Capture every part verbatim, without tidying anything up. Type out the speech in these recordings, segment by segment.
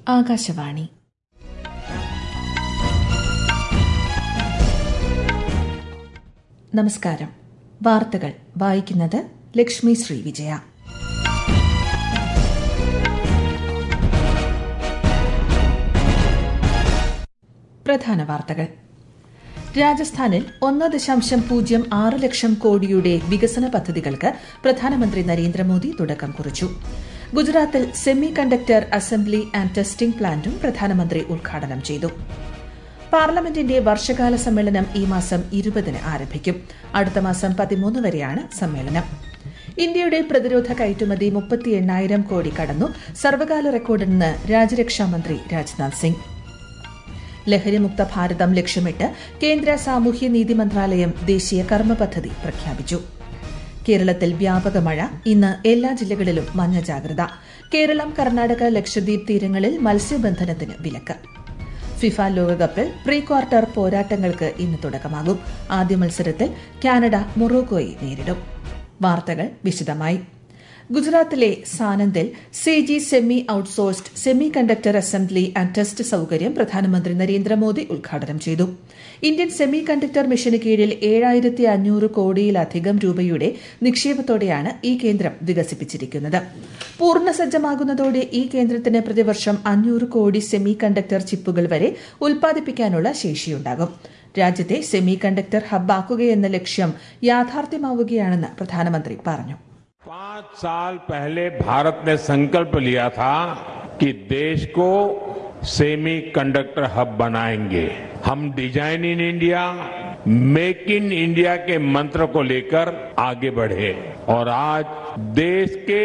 ആകാശവാണി. നമസ്കാരം. വാർത്തകൾ വായിക്കുന്നത് ലക്ഷ്മി ശ്രീ വിജയ. പ്രധാന വാർത്തകൾ. രാജസ്ഥാനിൽ ഒന്ന് ദശാംശം പൂജ്യം ആറ് ലക്ഷം കോടിയുടെ വികസന പദ്ധതികൾക്ക് പ്രധാനമന്ത്രി നരേന്ദ്രമോദി തുടക്കം കുറിച്ചു. ഗുജറാത്തിൽ semiconductor assembly and testing പ്ലാന്റും പ്രധാനമന്ത്രി ഉദ്ഘാടനം ചെയ്തു. പാർലമെന്റിന്റെ വർഷകാല സമ്മേളനം ഈ മാസം ഇരുപതിന് ആരംഭിക്കും. അടുത്ത മാസം പതിമൂന്ന് വരെയാണ് സമ്മേളനം. ഇന്ത്യയുടെ പ്രതിരോധ കയറ്റുമതി മുപ്പത്തി എണ്ണായിരം കോടി കടന്നു. സർവകാല റെക്കോർഡെന്ന് രാജ്യരക്ഷാമന്ത്രി രാജ്നാഥ് സിംഗ്. ലഹരിമുക്ത ഭാരതം ലക്ഷ്യമിട്ട് കേന്ദ്ര സാമൂഹ്യനീതി മന്ത്രാലയം ദേശീയ കർമ്മ പദ്ധതി പ്രഖ്യാപിച്ചു. കേരളത്തിൽ വ്യാപക മഴ. ഇന്ന് എല്ലാ ജില്ലകളിലും മഞ്ഞ ജാഗ്രത. കേരളം, കർണാടക, ലക്ഷദ്വീപ് തീരങ്ങളിൽ മത്സ്യബന്ധനത്തിന് വിലക്ക്. ഫിഫ ലോകകപ്പിൽ പ്രീ ക്വാർട്ടർ പോരാട്ടങ്ങൾക്ക് ഇന്ന് തുടക്കമാകും. ആദ്യ മത്സരത്തിൽ കാനഡ മൊറോക്കോയെ നേരിടും. വാർത്തകൾ വിശദമായി. ഗുജറാത്തിലെ സാനന്ദിൽ C G semi outsourced semiconductor assembly and test സൌകര്യം പ്രധാനമന്ത്രി നരേന്ദ്രമോദി ഉദ്ഘാടനം ചെയ്തു. ഇന്ത്യൻ സെമി കണ്ടക്ടർ മിഷന് കീഴിൽ ഏഴായിരത്തി അഞ്ഞൂറ് കോടിയിലധികം രൂപയുടെ നിക്ഷേപത്തോടെയാണ് ഈ കേന്ദ്രം വികസിപ്പിച്ചിരിക്കുന്നത്. പൂർണ്ണസജ്ജമാകുന്നതോടെ ഈ കേന്ദ്രത്തിന് പ്രതിവർഷം അഞ്ഞൂറ് കോടി സെമി കണ്ടക്ടർ ചിപ്പുകൾ വരെ ഉൽപ്പാദിപ്പിക്കാനുള്ള ശേഷിയുണ്ടാകും. രാജ്യത്തെ സെമി കണ്ടക്ടർ ഹബ്ബാക്കുകയെന്ന ലക്ഷ്യം യാഥാർത്ഥ്യമാവുകയാണെന്ന് പ്രധാനമന്ത്രി പറഞ്ഞു. पांच साल पहले भारत ने संकल्प लिया था कि देश को सेमी कंडक्टर हब बनाएंगे. हम design in India, make in India के मंत्र को लेकर आगे बढ़े और आज देश के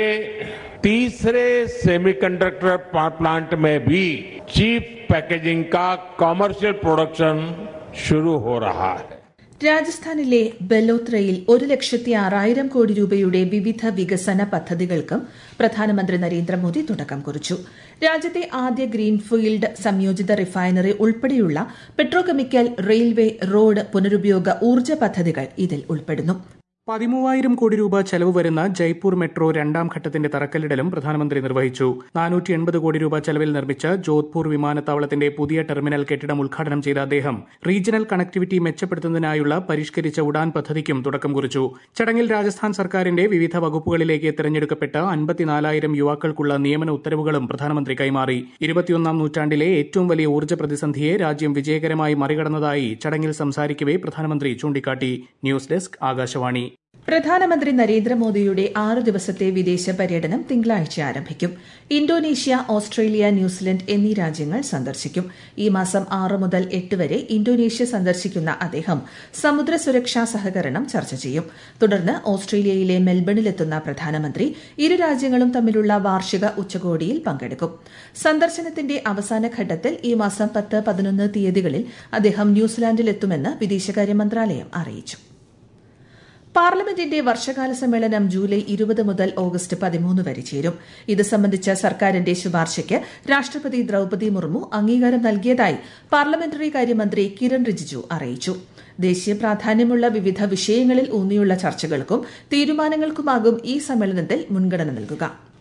तीसरे सेमीकंडक्टर प्लांट में भी चीप पैकेजिंग का कमर्शियल प्रोडक्शन शुरू हो रहा है. രാജസ്ഥാനിലെ ബലോത്രയിൽ ഒരു ലക്ഷത്തി ആറായിരം കോടി രൂപയുടെ വിവിധ വികസന പദ്ധതികൾക്കും പ്രധാനമന്ത്രി നരേന്ദ്രമോദി തുടക്കം കുറിച്ചു. രാജ്യത്തെ ആദ്യ ഗ്രീൻഫീൽഡ് സംയോജിത റിഫൈനറി ഉൾപ്പെടെയുള്ള പെട്രോകെമിക്കൽ, റെയിൽവേ, റോഡ്, പുനരുപയോഗ ഊർജ്ജ പദ്ധതികൾ ഇതിൽ ഉൾപ്പെടുന്നു. പതിമൂവായിരം കോടി രൂപ ചെലവ് വരുന്ന ജയ്പൂർ മെട്രോ രണ്ടാം ഘട്ടത്തിന്റെ തറക്കല്ലിടലും പ്രധാനമന്ത്രി നിർവഹിച്ചു. നാനൂറ്റി എൺപത് കോടി രൂപ ചെലവിൽ നിർമ്മിച്ച ജോധ്പൂർ വിമാനത്താവളത്തിന്റെ പുതിയ ടെർമിനൽ കെട്ടിടം ഉദ്ഘാടനം ചെയ്ത അദ്ദേഹം റീജിയണൽ കണക്ടിവിറ്റി മെച്ചപ്പെടുത്തുന്നതിനായുള്ള പരിഷ്കരിച്ച ഉഡാൻ പദ്ധതിക്കും തുടക്കം കുറിച്ചു. ചടങ്ങിൽ രാജസ്ഥാൻ സർക്കാരിന്റെ വിവിധ വകുപ്പുകളിലേക്ക് തെരഞ്ഞെടുക്കപ്പെട്ട അൻപത്തിനാലായിരം യുവാക്കൾക്കുള്ള നിയമന ഉത്തരവുകളും പ്രധാനമന്ത്രി കൈമാറി. ഇരുപത്തിയൊന്നാം നൂറ്റാണ്ടിലെ ഏറ്റവും വലിയ ഊർജ്ജ പ്രതിസന്ധിയെ രാജ്യം വിജയകരമായി മറികടന്നതായി ചടങ്ങിൽ സംസാരിക്കവെ പ്രധാനമന്ത്രി ചൂണ്ടിക്കാട്ടി. News desk, Akashvani. പ്രധാനമന്ത്രി നരേന്ദ്രമോദിയുടെ ആറ് ദിവസത്തെ വിദേശ പര്യടനം തിങ്കളാഴ്ച ആരംഭിക്കും. ഇന്തോനേഷ്യ, ഓസ്ട്രേലിയ, ന്യൂസിലൻഡ് എന്നീ രാജ്യങ്ങൾ സന്ദർശിക്കും. ഈ മാസം ആറ് മുതൽ എട്ട് വരെ ഇന്തോനേഷ്യ സന്ദർശിക്കുന്ന അദ്ദേഹം സമുദ്ര സുരക്ഷാ സഹകരണം ചർച്ച ചെയ്യും. തുടർന്ന് ഓസ്ട്രേലിയയിലെ മെൽബണിലെത്തുന്ന പ്രധാനമന്ത്രി ഇരു രാജ്യങ്ങളും തമ്മിലുള്ള വാർഷിക ഉച്ചകോടിയിൽ പങ്കെടുക്കും. സന്ദർശനത്തിന്റെ അവസാന ഘട്ടത്തിൽ ഈ മാസം പത്ത്, പതിനൊന്ന് തീയതികളിൽ അദ്ദേഹം ന്യൂസിലാൻഡിലെത്തുമെന്ന് വിദേശകാര്യ മന്ത്രാലയം അറിയിച്ചു. പാർലമെന്റിന്റെ വർഷകാല സമ്മേളനം ജൂലൈ ഇരുപത് മുതൽ ഓഗസ്റ്റ് പതിമൂന്ന് വരെ ചേരും. ഇത് സംബന്ധിച്ച സർക്കാരിന്റെ ശുപാർശയ്ക്ക് രാഷ്ട്രപതി ദ്രൌപദി മുർമു അംഗീകാരം നൽകിയതായി പാർലമെന്ററി കാര്യമന്ത്രി കിരൺ റിജിജു അറിയിച്ചു. ദേശീയ പ്രാധാന്യമുള്ള വിവിധ വിഷയങ്ങളിൽ ഊന്നിയുള്ള ചർച്ചകൾക്കും തീരുമാനങ്ങൾക്കുമാകും ഈ സമ്മേളനത്തിൽ മുൻഗണന നൽകുക.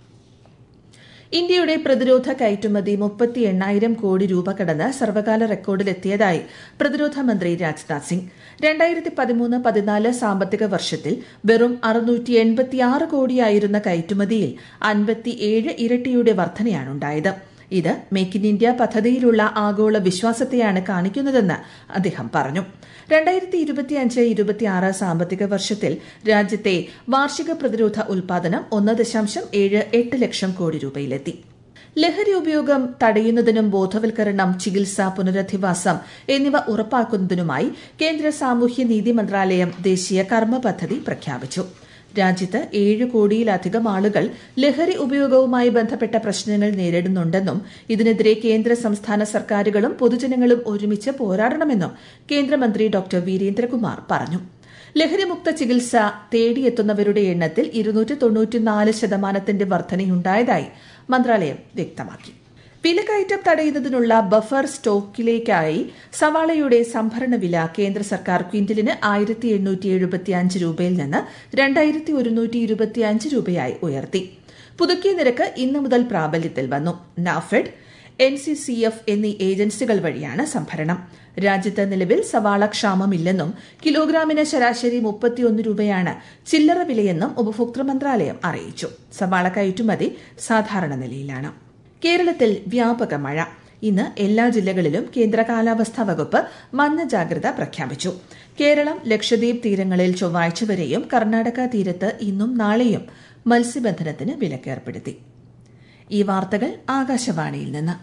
ഇന്ത്യയുടെ പ്രതിരോധ കയറ്റുമതി മുപ്പത്തി എണ്ണായിരം കോടി രൂപ കടന്ന് സർവകാല റെക്കോർഡിലെത്തിയതായി പ്രതിരോധ മന്ത്രി രാജ്നാഥ് സിംഗ്. രണ്ടായിരത്തി പതിമൂന്ന് പതിനാല് സാമ്പത്തിക വർഷത്തിൽ വെറും അറുന്നൂറ്റി എൺപത്തിയാറ് കോടിയായിരുന്ന കയറ്റുമതിയിൽ അൻപത്തിയേഴ് ഇരട്ടിയുടെ വർധനയാണുണ്ടായത്. ഇത് മേക്ക് ഇൻ ഇന്ത്യ പദ്ധതിയിലുള്ള ആഗോള വിശ്വാസത്തെയാണ് കാണിക്കുന്നതെന്ന് അദ്ദേഹം പറഞ്ഞു. രണ്ടായിരത്തി ഇരുപത്തിയഞ്ച് ഇരുപത്തിയാറ് സാമ്പത്തിക വർഷത്തിൽ രാജ്യത്തെ വാർഷിക പ്രതിരോധ ഉൽപാദനം ഒന്ന് ദശാംശം ഏഴ് എട്ട് ലക്ഷം കോടി രൂപയിലെത്തി. ലഹരി ഉപയോഗം തടയുന്നതിനും ബോധവൽക്കരണം, ചികിത്സ, പുനരധിവാസം എന്നിവ ഉറപ്പാക്കുന്നതിനുമായി കേന്ദ്ര സാമൂഹ്യനീതി മന്ത്രാലയം ദേശീയ കർമ്മ പദ്ധതി പ്രഖ്യാപിച്ചു. രാജ്യത്ത് ഏഴ് കോടിയിലധികം ആളുകൾ ലഹരി ഉപയോഗവുമായി ബന്ധപ്പെട്ട പ്രശ്നങ്ങൾ നേരിടുന്നുണ്ടെന്നും ഇതിനെതിരെ കേന്ദ്ര സംസ്ഥാന സർക്കാരുകളും പൊതുജനങ്ങളും ഒരുമിച്ച് പോരാടണമെന്നും കേന്ദ്രമന്ത്രി ഡോക്ടർ വീരേന്ദ്രകുമാർ പറഞ്ഞു. ലഹരിമുക്ത ചികിത്സ തേടിയെത്തുന്നവരുടെ എണ്ണത്തിൽ ഇരുന്നൂറ്റി തൊണ്ണൂറ്റിനാല് ശതമാനത്തിന്റെ വർധനയുണ്ടായതായി മന്ത്രാലയം വ്യക്തമാക്കി. വിലക്കയറ്റം തടയുന്നതിനുള്ള ബഫർ സ്റ്റോക്കിലേക്കായി സവാളയുടെ സംഭരണ വില കേന്ദ്ര സർക്കാർ ക്വിന്റലിന് ആയിരത്തി എണ്ണൂറ്റി എഴുപത്തിയഞ്ച് രൂപയിൽ നിന്ന് രണ്ടായിരത്തി ഒരുന്നൂറ്റി ഇരുപത്തിയഞ്ച് രൂപയായി ഉയർത്തി. പുതുക്കിയ നിരക്ക് ഇന്നു മുതൽ പ്രാബല്യത്തിൽ വന്നു. NAFED, N C C F എന്നീ ഏജൻസികൾ വഴിയാണ് സംഭരണം. രാജ്യത്ത് നിലവിൽ സവാള ക്ഷാമമില്ലെന്നും കിലോഗ്രാമിന് ശരാശരി മുപ്പത്തിയൊന്ന് രൂപയാണ് ചില്ലറ വിലയെന്നും ഉപഭോക്തൃ മന്ത്രാലയം അറിയിച്ചു. സവാള കയറ്റുമതി സാധാരണ നിലയിലാണ്. കേരളത്തിൽ വ്യാപക മഴ. ഇന്ന് എല്ലാ ജില്ലകളിലും കേന്ദ്ര കാലാവസ്ഥാ വകുപ്പ് മഞ്ഞ ജാഗ്രത പ്രഖ്യാപിച്ചു. കേരളം, ലക്ഷദ്വീപ് തീരങ്ങളിൽ ചൊവ്വാഴ്ച വരെയും കർണാടക തീരത്ത് ഇന്നും നാളെയും മത്സ്യബന്ധനത്തിന് വിലക്കേർപ്പെടുത്തി. ഈ വാർത്തകൾ ആകാശവാണിയിൽ നിന്ന്.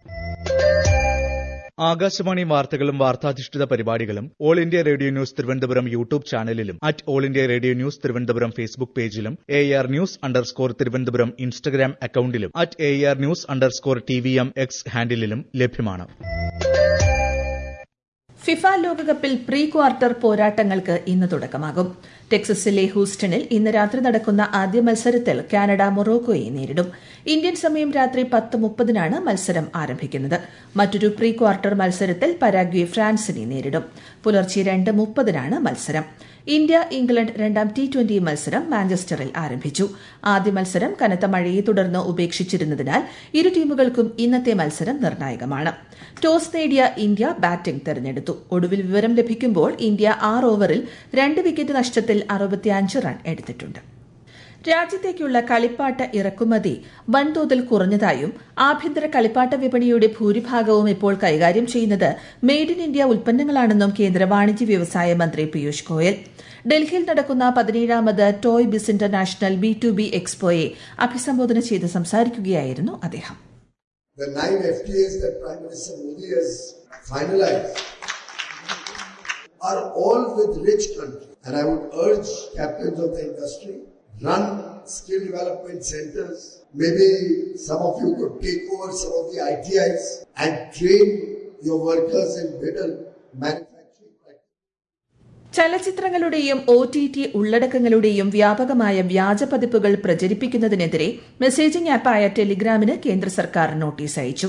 ആകാശവാണി വാർത്തകളും വാർത്താധിഷ്ഠിത പരിപാടികളും All India Radio News Thiruvananthapuram YouTube ചാനലിലും at All India Radio News Thiruvananthapuram Facebook പേജിലും A R news underscore Thiruvananthapuram Instagram അക്കൌണ്ടിലും at A R news underscore T V M X ഹാൻഡിലും ലഭ്യമാണ്. ഫിഫ ലോകകപ്പിൽ പ്രീ ക്വാർട്ടർ പോരാട്ടങ്ങൾക്ക് ഇന്ന് തുടക്കമാകും. ടെക്സസിലെ ഹൂസ്റ്റണിൽ ഇന്ന് രാത്രി നടക്കുന്ന ആദ്യ മത്സരത്തിൽ കാനഡ മൊറോക്കോയെ നേരിടും. ഇന്ത്യൻ സമയം രാത്രി പത്ത് മുപ്പതിനാണ് മത്സരം ആരംഭിക്കുന്നത്. മറ്റൊരു പ്രീ ക്വാർട്ടർ മത്സരത്തിൽ പരാഗ്വെ ഫ്രാൻസിനെ നേരിടും. പുലർച്ചെ രണ്ട് മുപ്പതിനാണ് മത്സരം. ഇന്ത്യ ഇംഗ്ലണ്ട് രണ്ടാം ടി ട്വന്റി മത്സരം മാഞ്ചസ്റ്ററിൽ ആരംഭിച്ചു. ആദ്യ മത്സരം കനത്ത മഴയെ തുടർന്ന് ഉപേക്ഷിച്ചിരുന്നതിനാൽ ഇരു ടീമുകൾക്കും ഇന്നത്തെ മത്സരം നിർണായകമാണ്. ടോസ് നേടിയ ഇന്ത്യ ബാറ്റിംഗ് തെരഞ്ഞെടുത്തു. ഒടുവിൽ വിവരം ലഭിക്കുമ്പോൾ ഇന്ത്യ ആറ് ഓവറിൽ രണ്ട് വിക്കറ്റ് നഷ്ടത്തിൽ അറുപത്തിയഞ്ച് റൺ എടുത്തിട്ടുണ്ട്. രാജ്യത്തേക്കുള്ള കളിപ്പാട്ട ഇറക്കുമതി വൻതോതിൽ കുറഞ്ഞതായും ആഭ്യന്തര കളിപ്പാട്ട വിപണിയുടെ ഭൂരിഭാഗവും ഇപ്പോൾ കൈകാര്യം ചെയ്യുന്നത് മെയ്ഡ് ഇൻ ഇന്ത്യ ഉൽപ്പന്നങ്ങളാണെന്നും കേന്ദ്ര വാണിജ്യ വ്യവസായ മന്ത്രി പീയൂഷ് ഗോയൽ ഡൽഹിയിൽ നടക്കുന്ന പതിനേഴാമത് Toy Biz International B to B എക്സ്പോയെ അഭിസംബോധന ചെയ്ത് സംസാരിക്കുകയായിരുന്നു അദ്ദേഹം. The nine F T As that Prime Minister Modi has finalized are all with rich countries, and I would urge captains of the industry, run skill development centers. Maybe some of you could take over some of the I T Is and train your workers in better manufacturing. ചലച്ചിത്രങ്ങളുടെയും O T T ഉള്ളടക്കങ്ങളുടെയും വ്യാപകമായ വ്യാജ പതിപ്പുകൾ പ്രചരിപ്പിക്കുന്നതിനെതിരെ messaging ആപ്പായ ടെലിഗ്രാമിന് കേന്ദ്ര സർക്കാർ notice അയച്ചു.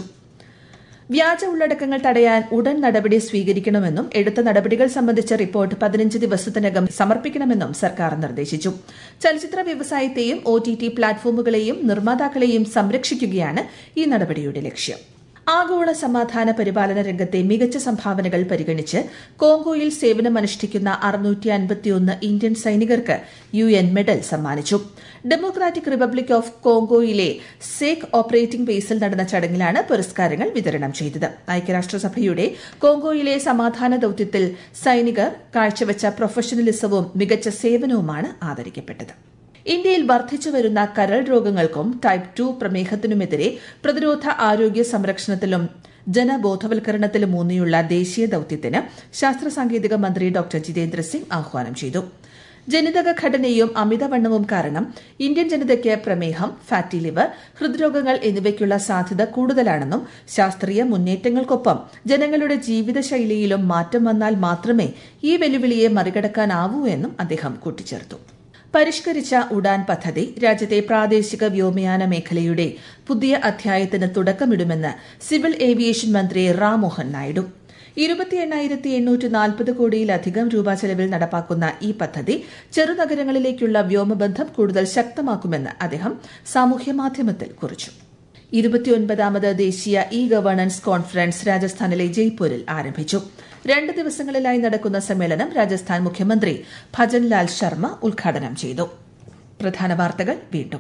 വ്യാജ ഉള്ളടക്കങ്ങൾ തടയാൻ ഉടൻ നടപടി സ്വീകരിക്കണമെന്നും എടുത്ത നടപടികൾ സംബന്ധിച്ച റിപ്പോർട്ട് പതിനഞ്ച് ദിവസത്തിനകം സമർപ്പിക്കണമെന്നും സർക്കാർ നിർദ്ദേശിച്ചു. ചലച്ചിത്ര വ്യവസായത്തെയും ഒ ടി ടി പ്ലാറ്റ്ഫോമുകളെയും നിർമ്മാതാക്കളെയും സംരക്ഷിക്കുകയാണ് ഈ നടപടിയുടെ ലക്ഷ്യം. ആഗോള സമാധാന പരിപാലന രംഗത്തെ മികച്ച സംഭാവനകൾ പരിഗണിച്ച് കോങ്കോയിൽ സേവനമനുഷ്ഠിക്കുന്ന അറുന്നൂറ്റി അൻപത്തിയൊന്ന് ഇന്ത്യൻ സൈനികർക്ക് യു എൻ മെഡൽ സമ്മാനിച്ചു. ഡെമോക്രാറ്റിക് റിപ്പബ്ലിക് ഓഫ് കോങ്കോയിലെ സേക്ക് ഓപ്പറേറ്റിംഗ് ബേസിൽ നടന്ന ചടങ്ങിലാണ് പുരസ്കാരങ്ങൾ വിതരണം ചെയ്തത്. ഐക്യരാഷ്ട്രസഭയുടെ കോങ്കോയിലെ സമാധാന ദൌത്യത്തിൽ സൈനികർ കാഴ്ചവെച്ച പ്രൊഫഷണലിസവും മികച്ച സേവനവുമാണ് ആദരിക്കപ്പെട്ടത്. ഇന്ത്യയിൽ വർദ്ധിച്ചുവരുന്ന കരൾ രോഗങ്ങൾക്കും ടൈപ്പ് ടു പ്രമേഹത്തിനുമെതിരെ പ്രതിരോധ ആരോഗ്യ സംരക്ഷണത്തിലും ജനബോധവൽക്കരണത്തിലും ഊന്നിയുള്ള ദേശീയ ദൌത്യത്തിന് ശാസ്ത്ര സാങ്കേതിക മന്ത്രി ഡോക്ടർ ജിതേന്ദ്ര സിംഗ് ആഹ്വാനം ചെയ്തു. ജനിതക ഘടനയും അമിതവണ്ണവും കാരണം ഇന്ത്യൻ ജനതയ്ക്ക് പ്രമേഹം, ഫാറ്റി ലിവർ, ഹൃദ്രോഗങ്ങൾ എന്നിവയ്ക്കുള്ള സാധ്യത കൂടുതലാണെന്നും ശാസ്ത്രീയ മുന്നേറ്റങ്ങൾക്കൊപ്പം ജനങ്ങളുടെ ജീവിതശൈലിയിലും മാറ്റം വന്നാൽ മാത്രമേ ഈ വെല്ലുവിളിയെ മറികടക്കാനാവൂ എന്നും അദ്ദേഹം കൂട്ടിച്ചേർത്തു. പരിഷ്കരിച്ച ഉഡാൻ പദ്ധതി രാജ്യത്തെ പ്രാദേശിക വ്യോമയാന മേഖലയുടെ പുതിയ അധ്യായത്തിന് തുടക്കമിടുമെന്ന് സിവിൽ ഏവിയേഷൻ മന്ത്രി റാം മോഹൻ നായിഡു. ഇരുപത്തി എണ്ണായിരത്തി എണ്ണൂറ്റി നാൽപ്പത് കോടിയിലധികം രൂപ ചെലവിൽ നടപ്പാക്കുന്ന ഈ പദ്ധതി ചെറുനഗരങ്ങളിലേക്കുള്ള വ്യോമബന്ധം കൂടുതൽ ശക്തമാക്കുമെന്ന് അദ്ദേഹം സാമൂഹ്യമാധ്യമത്തിൽ കുറിച്ചു. ഇരുപത്തിയൊൻപതാമത് ദേശീയ ഇ ഗവേണൻസ് കോൺഫറൻസ് രാജസ്ഥാനിലെ ജയ്പൂരിൽ ആരംഭിച്ചു. രണ്ട് ദിവസങ്ങളിലായി നടക്കുന്ന സമ്മേളനം രാജസ്ഥാൻ മുഖ്യമന്ത്രി ഭജൻലാൽ ശർമ്മ ഉദ്ഘാടനം ചെയ്തു. പ്രധാന വാർത്തകൾ വീണ്ടും.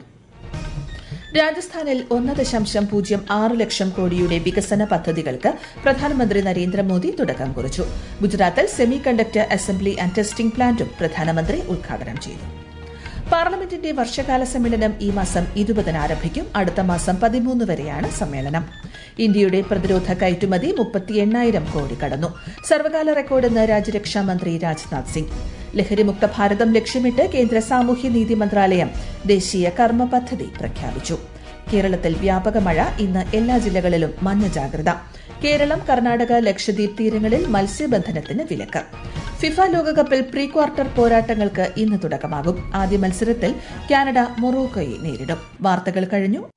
രാജസ്ഥാനിൽ ഒന്ന് ദശാംശം പൂജ്യം ആറ് ലക്ഷം കോടിയുടെ വികസന പദ്ധതികൾക്ക് പ്രധാനമന്ത്രി നരേന്ദ്രമോദി തുടക്കം കുറിച്ചു. ഗുജറാത്തിൽ semiconductor assembly and testing പ്ലാന്റും പ്രധാനമന്ത്രി ഉദ്ഘാടനം ചെയ്തു. പാർലമെന്റിന്റെ വർഷകാല സമ്മേളനം ഈ മാസം ഇരുപതിന് ആരംഭിക്കും. അടുത്ത മാസം പതിമൂന്ന് വരെയാണ് സമ്മേളനം. ഇന്ത്യയുടെ പ്രതിരോധ കയറ്റുമതി മുപ്പത്തി എണ്ണായിരം കോടി കടന്നു. സർവകാല റെക്കോർഡെന്ന് രാജ്യരക്ഷാ മന്ത്രി രാജ്നാഥ് സിംഗ്. ലഹരിമുക്ത ഭാരതം ലക്ഷ്യമിട്ട് കേന്ദ്ര സാമൂഹ്യനീതി മന്ത്രാലയം ദേശീയ കർമ്മ പദ്ധതി പ്രഖ്യാപിച്ചു. കേരളത്തിൽ വ്യാപക മഴ, ഇന്ന് എല്ലാ ജില്ലകളിലും മഞ്ഞ ജാഗ്രത. കേരളം, കർണാടക, ലക്ഷദ്വീപ് തീരങ്ങളിൽ മത്സ്യബന്ധനത്തിന് വിലക്ക്. ഫിഫ ലോകകപ്പിൽ പ്രീ ക്വാർട്ടർ പോരാട്ടങ്ങൾക്ക് ഇന്ന് തുടക്കമാകും. ആദ്യ മത്സരത്തിൽ കാനഡ മൊറോക്കോയെ നേരിടും. വാർത്തകൾ കഴിഞ്ഞു.